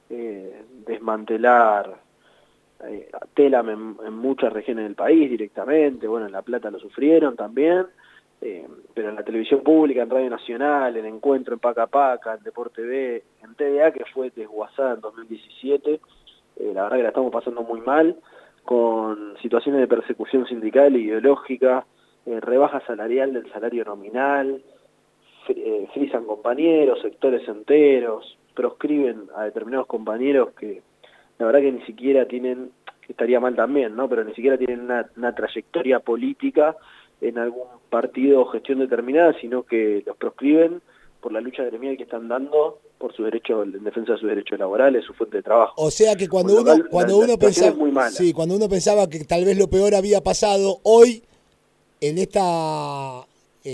desmantelar Telam en muchas regiones del país directamente. Bueno, en La Plata lo sufrieron también, pero en la televisión pública, en Radio Nacional, en Encuentro, en Paca Paca, en Deporte B, en TDA, que fue desguazada en 2017, la verdad que la estamos pasando muy mal, con situaciones de persecución sindical e ideológica, rebaja salarial del salario nominal, frisan compañeros, sectores enteros, proscriben a determinados compañeros que la verdad que ni siquiera tienen, que estaría mal también, ¿no? Pero ni siquiera tienen una trayectoria política en algún partido o gestión determinada, sino que los proscriben por la lucha gremial que están dando por su derecho, en defensa de sus derechos laborales, su fuente de trabajo. O sea que cuando Con lo uno, cual, uno pensaba, es muy mala. sí, cuando uno pensaba que tal vez lo peor había pasado, hoy en esta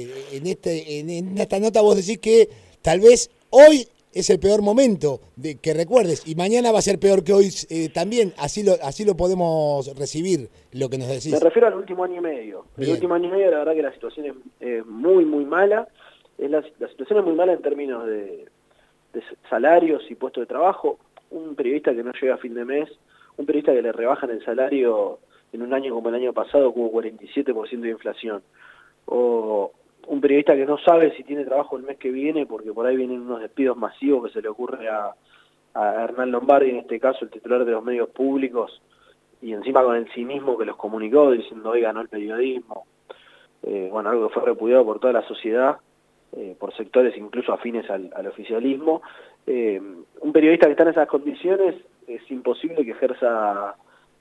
en esta nota vos decís que tal vez hoy es el peor momento de que recuerdes y mañana va a ser peor que hoy también, así lo podemos recibir lo que nos decís. Me refiero al último año y medio. Bien. El último año y medio, la verdad que la situación es muy, muy mala. La situación es muy mala en términos de salarios y puestos de trabajo. Un periodista que no llega a fin de mes, un periodista que le rebajan el salario en un año como el año pasado, que hubo 47% de inflación. O un periodista que no sabe si tiene trabajo el mes que viene, porque por ahí vienen unos despidos masivos que se le ocurre a Hernán Lombardi, en este caso el titular de los medios públicos, y encima con el cinismo que los comunicó, diciendo hoy ganó el periodismo. Bueno, algo que fue repudiado por toda la sociedad, por sectores incluso afines al oficialismo. Un periodista que está en esas condiciones es imposible que ejerza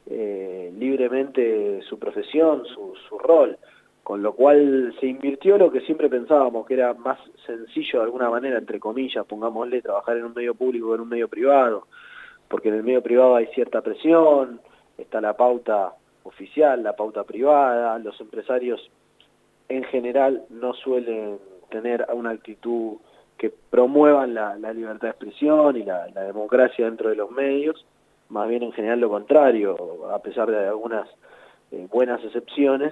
libremente su profesión, su rol, con lo cual se invirtió lo que siempre pensábamos, que era más sencillo de alguna manera, entre comillas, pongámosle, trabajar en un medio público que en un medio privado, porque en el medio privado hay cierta presión, está la pauta oficial, la pauta privada, los empresarios en general no suelen tener una actitud que promuevan la libertad de expresión y la democracia dentro de los medios, más bien en general lo contrario, a pesar de algunas buenas excepciones.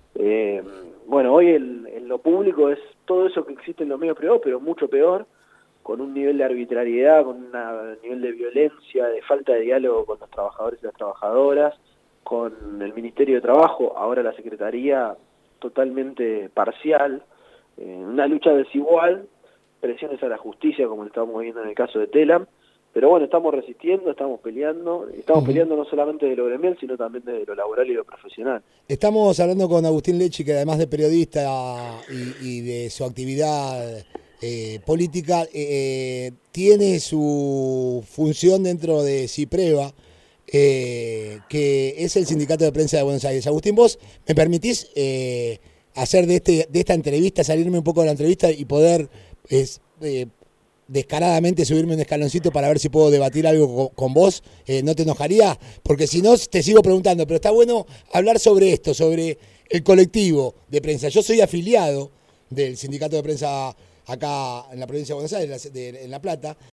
Bueno, hoy en lo público es todo eso que existe en los medios privados, pero mucho peor, con un nivel de arbitrariedad, con un nivel de violencia, de falta de diálogo con los trabajadores y las trabajadoras, con el Ministerio de Trabajo, ahora la Secretaría totalmente parcial, una lucha desigual, presiones a la justicia como lo estamos viendo en el caso de Telam, pero bueno, estamos resistiendo, estamos peleando no solamente de lo gremial, sino también de lo laboral y lo profesional. Estamos hablando con Agustín Lecci, que además de periodista y de su actividad política, tiene su función dentro de CIPREVA, que es el Sindicato de Prensa de Buenos Aires. Agustín, ¿vos me permitís hacer de esta entrevista, salirme un poco de la entrevista y poder descaradamente subirme un escaloncito para ver si puedo debatir algo con vos? ¿No te enojaría? Porque si no, te sigo preguntando, pero está bueno hablar sobre esto, sobre el colectivo de prensa. Yo soy afiliado del Sindicato de Prensa acá en la provincia de Buenos Aires, en La Plata,